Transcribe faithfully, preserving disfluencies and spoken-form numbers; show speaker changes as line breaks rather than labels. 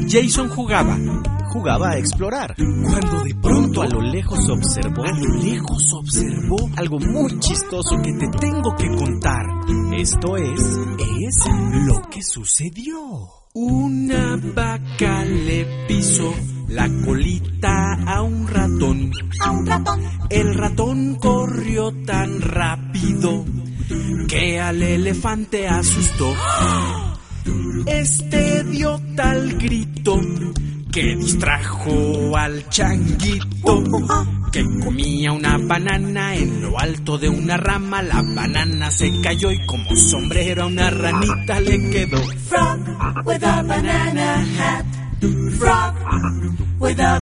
Jason jugaba,
jugaba a explorar,
cuando de pronto
a lo lejos observó,
a lo lejos observó
algo muy chistoso que te tengo que contar. Esto es,
es lo que sucedió. Una vaca le pisó la colita a un ratón.
A un ratón.
El ratón corrió tan rápido que al elefante asustó. Este dio tal grito que distrajo al changuito, que comía una banana en lo alto de una rama. La banana se cayó y como sombrero a una ranita le quedó.
Frog with a banana hat. Frog with a